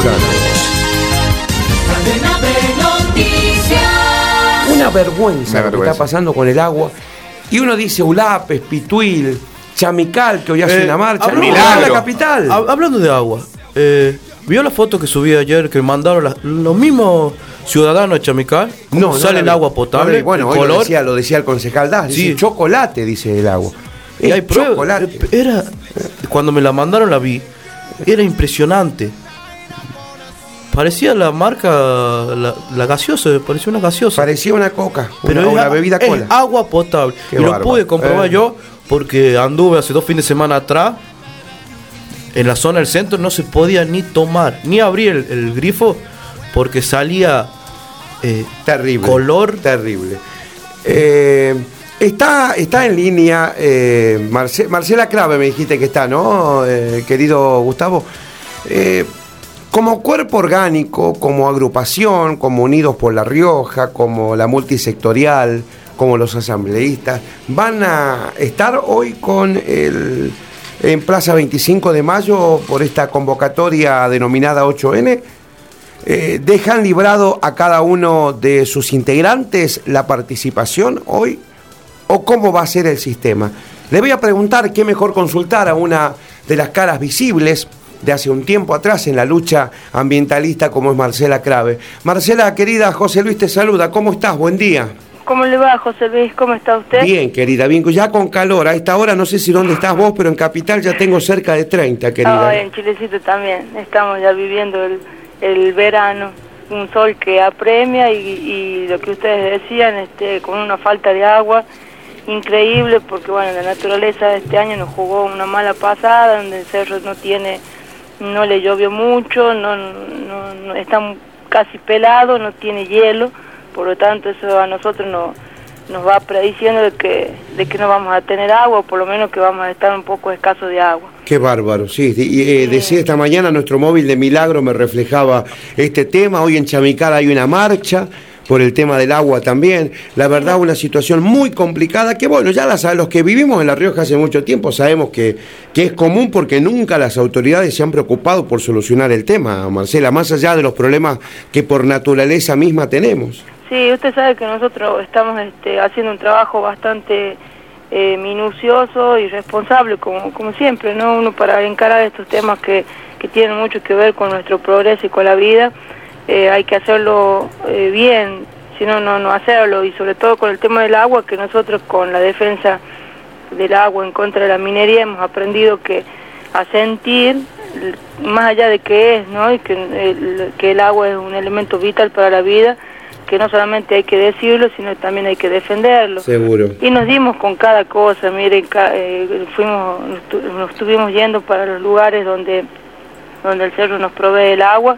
Luján. Una vergüenza lo que está pasando con el agua. Y uno dice Ulapes, Pituil, Chamical, que hoy hace una marcha. No, Milagro. la capital. Hablando de agua, ¿vio la foto que subí ayer que mandaron los mismos ciudadanos de Chamical? No, sale el agua potable. Bueno, hoy lo decía el concejal Das. Sí. Dice chocolate, dice el agua. Y hay pruebas. Chocolate. Cuando me la mandaron la vi. Era impresionante. Parecía la marca, la gaseosa, parecía una gaseosa. Parecía una coca, pero una bebida cola. Es agua potable. Qué y bárbaro. lo pude comprobar yo porque anduve hace 2 fines de semana atrás. En la zona del centro no se podía ni tomar, ni abrir el grifo porque salía terrible. Color. Terrible. Está en línea Marcela Crave, me dijiste que está, ¿no? Querido Gustavo. Como cuerpo orgánico, como agrupación, como Unidos por La Rioja, como la multisectorial, como los asambleístas, van a estar hoy en Plaza 25 de Mayo por esta convocatoria denominada 8N. ¿Dejan librado a cada uno de sus integrantes la participación hoy? ¿O cómo va a ser el sistema? Le voy a preguntar qué mejor consultar a una de las caras visibles de hace un tiempo atrás en la lucha ambientalista como es Marcela Crave. Marcela, querida, José Luis te saluda. ¿Cómo estás? Buen día. ¿Cómo le va, José Luis? ¿Cómo está usted? Bien, querida, bien, ya con calor. A esta hora no sé si dónde estás vos, pero en Capital ya tengo cerca de 30, querida. En Chilecito también. Estamos ya viviendo el verano. Un sol que apremia y lo que ustedes decían, con una falta de agua increíble, porque bueno, la naturaleza este año nos jugó una mala pasada, donde el cerro no le llovió mucho, no está casi pelado, no tiene hielo, por lo tanto eso a nosotros nos va prediciendo de que no vamos a tener agua, o por lo menos que vamos a estar un poco escasos de agua. Qué bárbaro, sí. Decía esta mañana nuestro móvil de Milagro me reflejaba este tema. Hoy en Chamical hay una marcha por el tema del agua también. La verdad, una situación muy complicada que, bueno, ya los que vivimos en La Rioja hace mucho tiempo sabemos que es común porque nunca las autoridades se han preocupado por solucionar el tema, Marcela, más allá de los problemas que por naturaleza misma tenemos. Sí, usted sabe que nosotros estamos haciendo un trabajo bastante minucioso y responsable, como siempre, ¿no? Uno para encarar estos temas que tienen mucho que ver con nuestro progreso y con la vida, hay que hacerlo bien, si no hacerlo, y sobre todo con el tema del agua, que nosotros con la defensa del agua en contra de la minería hemos aprendido a sentir, más allá de qué es, ¿no? Y que el agua es un elemento vital para la vida, que no solamente hay que decirlo, sino también hay que defenderlo. Seguro. Y nos dimos con cada cosa, miren, nos estuvimos yendo para los lugares donde el cerro nos provee el agua,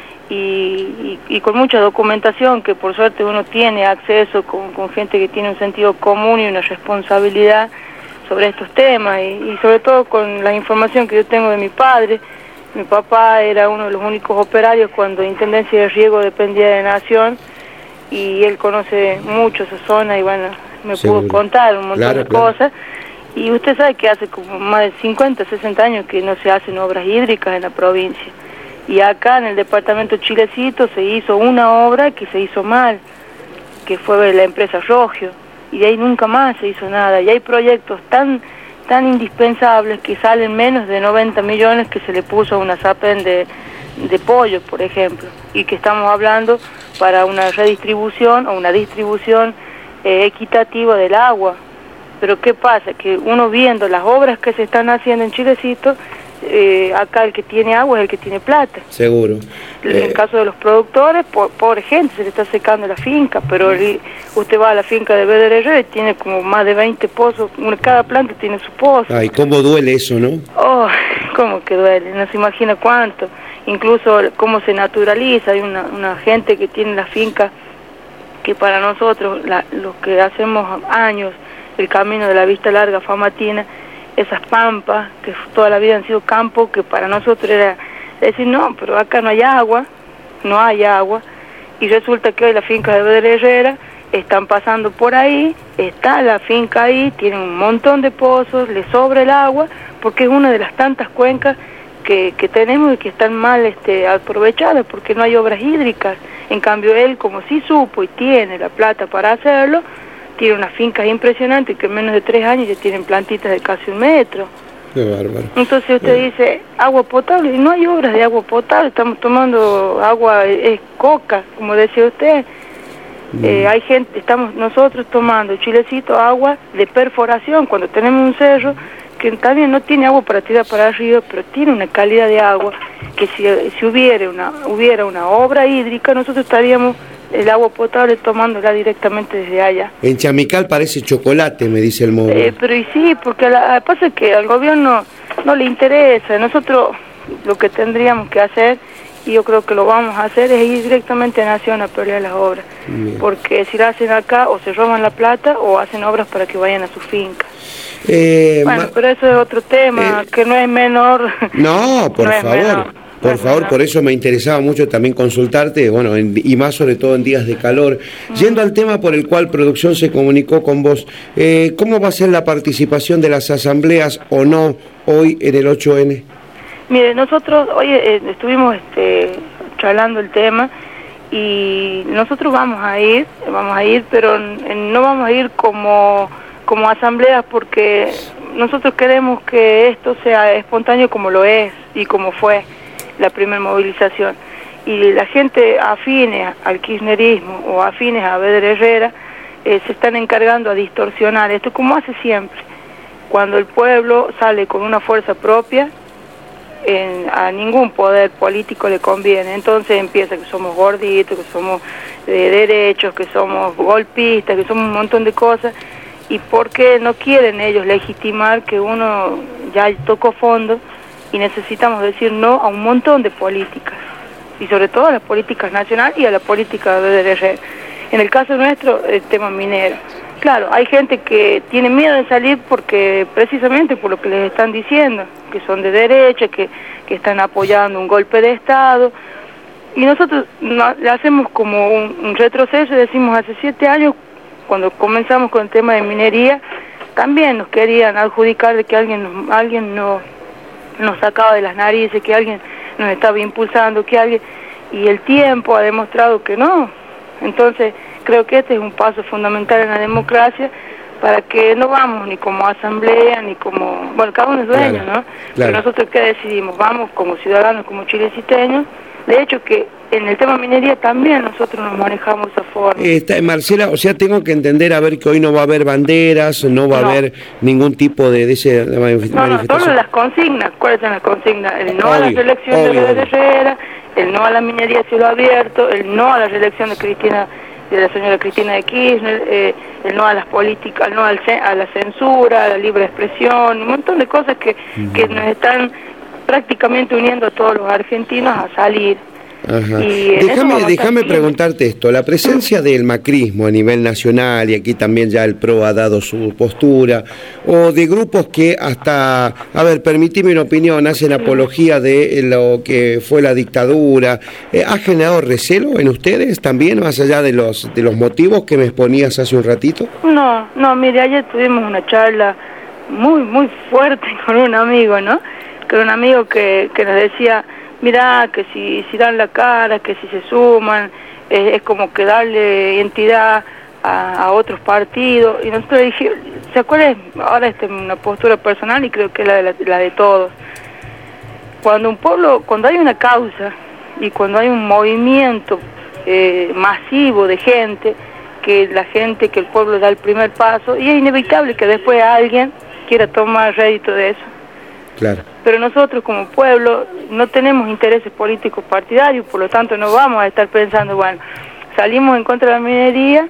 y con mucha documentación que por suerte uno tiene acceso con gente que tiene un sentido común y una responsabilidad sobre estos temas, y sobre todo con la información que yo tengo de mi padre. Mi papá era uno de los únicos operarios cuando Intendencia de Riego dependía de Nación, y él conoce mucho esa zona y bueno, me pudo contar un montón de cosas. Y usted sabe que hace como más de 50, 60 años que no se hacen obras hídricas en la provincia. Y acá en el departamento Chilecito se hizo una obra que se hizo mal, que fue la empresa Rogio, y de ahí nunca más se hizo nada. Y hay proyectos tan indispensables que salen menos de 90 millones que se le puso a una SAPEN de pollo, por ejemplo, y que estamos hablando para una redistribución o una distribución equitativa del agua. Pero ¿qué pasa? Que uno viendo las obras que se están haciendo en Chilecito, acá el que tiene agua es el que tiene plata. Seguro. En el caso de los productores, pobre gente, se le está secando la finca, pero usted va a la finca de Bederer y tiene como más de 20 pozos, cada planta tiene su pozo. Ay, cómo duele eso, ¿no? Oh, cómo que duele, no se imagina cuánto. Incluso cómo se naturaliza, hay una gente que tiene la finca, que para nosotros, los que hacemos años, el camino de la Vista Larga Famatina, esas pampas, que toda la vida han sido campo, que para nosotros era decir, no, pero acá no hay agua, y resulta que hoy la finca de Bedre Herrera están pasando por ahí, está la finca ahí, tienen un montón de pozos, le sobra el agua, porque es una de las tantas cuencas que tenemos y que están mal aprovechadas porque no hay obras hídricas. En cambio él, como sí supo y tiene la plata para hacerlo, tiene unas fincas impresionantes que en menos de 3 años ya tienen plantitas de casi 1 metro. Qué bárbaro. Entonces usted dice, agua potable, y no hay obras de agua potable, estamos tomando agua, es coca, como decía usted. Hay gente, estamos nosotros tomando Chilecito agua de perforación, cuando tenemos un cerro que también no tiene agua para tirar para arriba, pero tiene una calidad de agua que si hubiera una obra hídrica, nosotros estaríamos el agua potable tomándola directamente desde allá. En Chamical parece chocolate, me dice el móvil. Pero y sí, porque pasa que al gobierno no le interesa. Nosotros lo que tendríamos que hacer, y yo creo que lo vamos a hacer, es ir directamente a Nación a pelear las obras. Bien. Porque si la hacen acá, o se roban la plata, o hacen obras para que vayan a su finca. Bueno, pero eso es otro tema, que no es menor. No, por favor. Por favor, por eso me interesaba mucho también consultarte, bueno, y más sobre todo en días de calor. Yendo al tema por el cual Producción se comunicó con vos, ¿cómo va a ser la participación de las asambleas o no hoy en el 8N? Mire, nosotros hoy estuvimos charlando el tema y nosotros vamos a ir, pero no vamos a ir como asambleas porque nosotros queremos que esto sea espontáneo como lo es y como fue la primera movilización. Y la gente afines al kirchnerismo o afines a Beder Herrera se están encargando a distorsionar esto como hace siempre. Cuando el pueblo sale con una fuerza propia, a ningún poder político le conviene. Entonces empieza que somos gorditos, que somos de derechos, que somos golpistas, que somos un montón de cosas. ¿Y por qué no quieren ellos legitimar que uno ya tocó fondo y necesitamos decir no a un montón de políticas? Y sobre todo a las políticas nacionales y a la política de DRR. En el caso nuestro, el tema minero. Claro, hay gente que tiene miedo de salir porque precisamente por lo que les están diciendo, que son de derecha, que están apoyando un golpe de Estado. Y nosotros le hacemos como un retroceso y decimos hace 7 años, cuando comenzamos con el tema de minería, también nos querían adjudicar de que alguien nos sacaba de las narices, que alguien nos estaba impulsando, y el tiempo ha demostrado que no. Entonces creo que este es un paso fundamental en la democracia para que no vamos ni como asamblea ni como, bueno, cada uno es dueño, claro, ¿no? Claro. Pero nosotros ¿qué decidimos? Vamos como ciudadanos, como chileciteños. De hecho que en el tema minería también nosotros nos manejamos de esa forma. Marcela, o sea, tengo que entender a ver que hoy no va a haber banderas, no va a haber ningún tipo de manifestación. No, todas las consignas. ¿Cuáles son las consignas? El no a la reelección de Herrera, el no a la minería a cielo abierto, el no a la reelección de la señora Cristina de Kirchner, el no a las políticas, el no a la censura, a la libre expresión, un montón de cosas que nos están prácticamente uniendo a todos los argentinos a salir. Ajá. Déjame preguntarte esto, la presencia del macrismo a nivel nacional, y aquí también ya el PRO ha dado su postura, o de grupos que hasta, a ver, permitime una opinión, hacen apología de lo que fue la dictadura, ¿ha generado recelo en ustedes también, más allá de los motivos que me exponías hace un ratito? No, mire, ayer tuvimos una charla muy fuerte con un amigo, ¿no? Con un amigo que nos decía, mirá, que si dan la cara, que si se suman, es como que darle identidad a otros partidos. Y nosotros dijimos, ¿se acuerdan? Ahora es una postura personal y creo que es la de todos. Cuando hay una causa y cuando hay un movimiento masivo de gente, que el pueblo da el primer paso, y es inevitable que después alguien quiera tomar rédito de eso. Claro. Pero nosotros como pueblo no tenemos intereses políticos partidarios, por lo tanto no vamos a estar pensando, bueno, salimos en contra de la minería,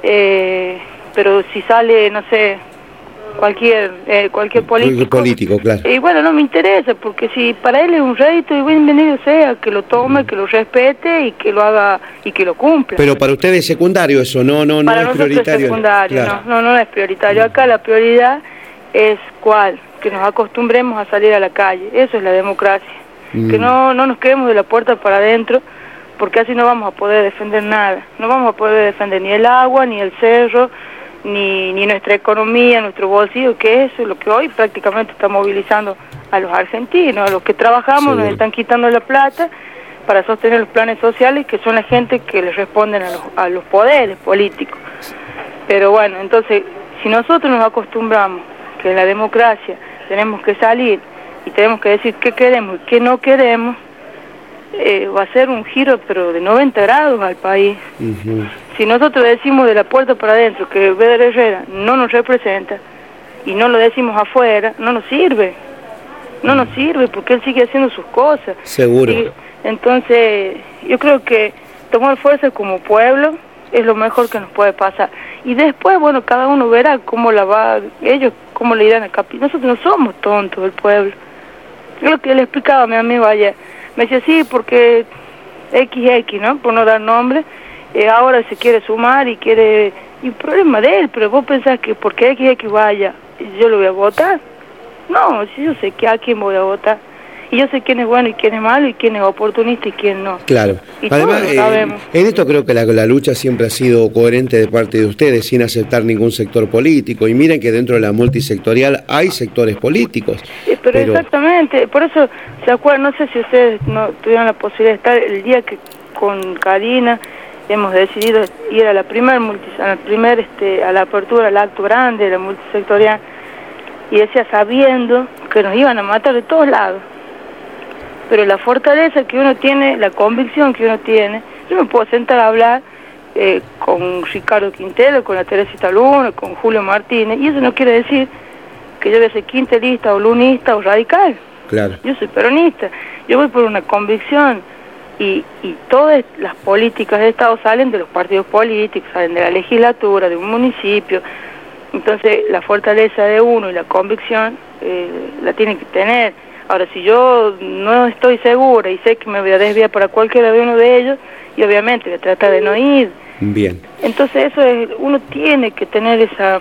pero si sale, no sé, cualquier político, claro. Y bueno, no me interesa, porque si para él es un rédito, y bienvenido sea, que lo tome, que lo respete y que lo haga y que lo cumpla. Pero para ustedes es secundario eso, no para es nosotros prioritario. Es secundario, claro. no es prioritario. Acá la prioridad es ¿cuál? Que nos acostumbremos a salir a la calle. Eso es la democracia. Que no nos quedemos de la puerta para adentro, porque así no vamos a poder defender nada. No vamos a poder defender ni el agua, ni el cerro, ni nuestra economía, nuestro bolsillo, que eso es lo que hoy prácticamente está movilizando a los argentinos, a los que trabajamos, nos están quitando la plata para sostener los planes sociales, que son la gente que les responden a los poderes políticos. Pero bueno, entonces, si nosotros nos acostumbramos que en la democracia tenemos que salir y tenemos que decir qué queremos y qué no queremos, va a ser un giro pero de 90 grados al país. Si nosotros decimos de la puerta para adentro que Beder Herrera no nos representa y no lo decimos afuera, no nos sirve. No nos sirve porque él sigue haciendo sus cosas. Seguro. Entonces, yo creo que tomar fuerza como pueblo es lo mejor que nos puede pasar. Y después, bueno, cada uno verá cómo ellos cómo le irán a capital. Nosotros no somos tontos, el pueblo. Es lo que le explicaba a mi amigo ayer. Me decía, sí, porque XX, ¿no? Por no dar nombre, ahora se quiere sumar y quiere... Y problema de él, pero vos pensás que porque XX vaya, yo lo voy a votar. No, si yo sé que a quién voy a votar. Y yo sé quién es bueno y quién es malo y quién es oportunista y quién no. Claro. Y además, todos lo sabemos. En esto creo que la lucha siempre ha sido coherente de parte de ustedes, sin aceptar ningún sector político. Y miren que dentro de la multisectorial hay sectores políticos. Pero exactamente, por eso, ¿se acuerdan? No sé si ustedes no tuvieron la posibilidad de estar el día que con Karina hemos decidido ir a la a la apertura, al acto grande de la multisectorial, y decía, sabiendo que nos iban a matar de todos lados. Pero la fortaleza que uno tiene, la convicción que uno tiene, yo me puedo sentar a hablar con Ricardo Quintero, con la Teresita Luna, con Julio Martínez, y eso no quiere decir que yo voy a ser quintelista o lunista o radical. Claro. Yo soy peronista, yo voy por una convicción, y todas las políticas de Estado salen de los partidos políticos, salen de la legislatura, de un municipio. Entonces la fortaleza de uno y la convicción la tiene que tener. Ahora, si yo no estoy segura y sé que me voy a desviar para cualquiera de uno de ellos, y obviamente voy a tratar de no ir. Bien. Entonces uno tiene que tener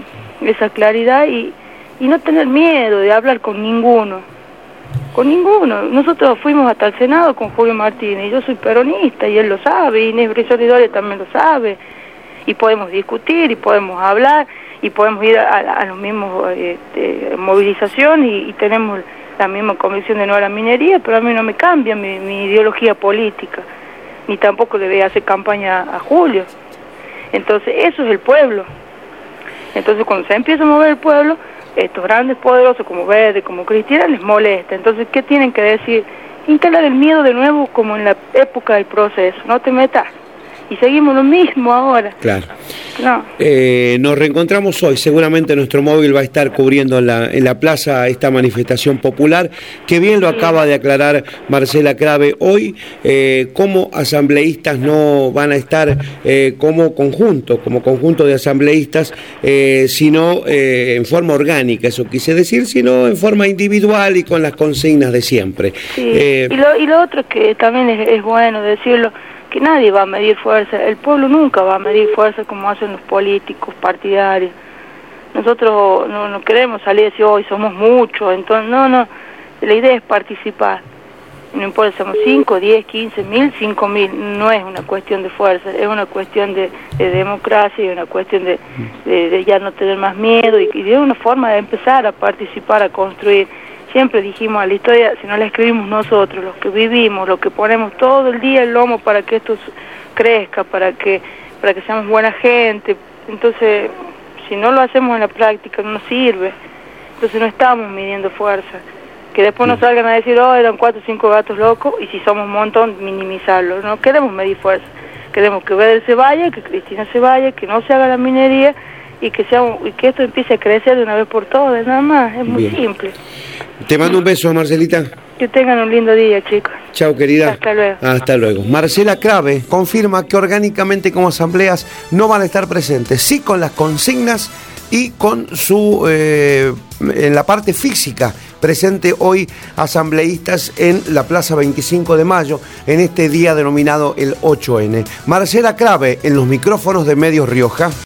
esa claridad y no tener miedo de hablar con ninguno. Con ninguno. Nosotros fuimos hasta el Senado con Julio Martínez, y yo soy peronista y él lo sabe, y Inés Brizola también lo sabe, y podemos discutir y podemos hablar y podemos ir a los mismos movilización y tenemos la misma convicción de no a la minería, pero a mí no me cambia mi ideología política, ni tampoco le voy a hacer campaña a Julio. Entonces eso es el pueblo. Entonces cuando se empieza a mover el pueblo, estos grandes poderosos como Verde, como Cristina, les molesta. Entonces, ¿qué tienen que decir? Instalar el miedo de nuevo como en la época del proceso, no te metas. Y seguimos lo mismo ahora. Claro. No. Nos reencontramos hoy, seguramente nuestro móvil va a estar cubriendo en la plaza esta manifestación popular, que bien lo acaba de aclarar Marcela Crave hoy, como asambleístas no van a estar como conjunto de asambleístas, sino en forma orgánica, eso quise decir, sino en forma individual y con las consignas de siempre. Sí. Y lo otro que también es bueno decirlo, que nadie va a medir fuerza, el pueblo nunca va a medir fuerza como hacen los políticos partidarios. Nosotros no queremos salir y decir hoy somos muchos, entonces no, la idea es participar, no importa si somos 5, 10, 15 mil, 5 mil, no es una cuestión de fuerza, es una cuestión de democracia y una cuestión de ya no tener más miedo y de una forma de empezar a participar, a construir. Siempre dijimos a la historia, si no la escribimos nosotros, los que vivimos, los que ponemos todo el día el lomo para que esto crezca, para que seamos buena gente. Entonces, si no lo hacemos en la práctica, no nos sirve. Entonces no estamos midiendo fuerza. Que después nos salgan a decir, eran 4 o 5 gatos locos, y si somos un montón, minimizarlo. No queremos medir fuerza. Queremos que Vedel se vaya, que Cristina se vaya, que no se haga la minería, y que esto empiece a crecer de una vez por todas, nada más. Es muy simple. Te mando un beso, Marcelita. Que tengan un lindo día, chicos. Chao, querida. Hasta luego. Hasta luego. Marcela Crave confirma que orgánicamente como asambleas no van a estar presentes, sí con las consignas y con su en la parte física presente hoy asambleístas en la Plaza 25 de Mayo en este día denominado el 8N. Marcela Crave en los micrófonos de Medios Rioja.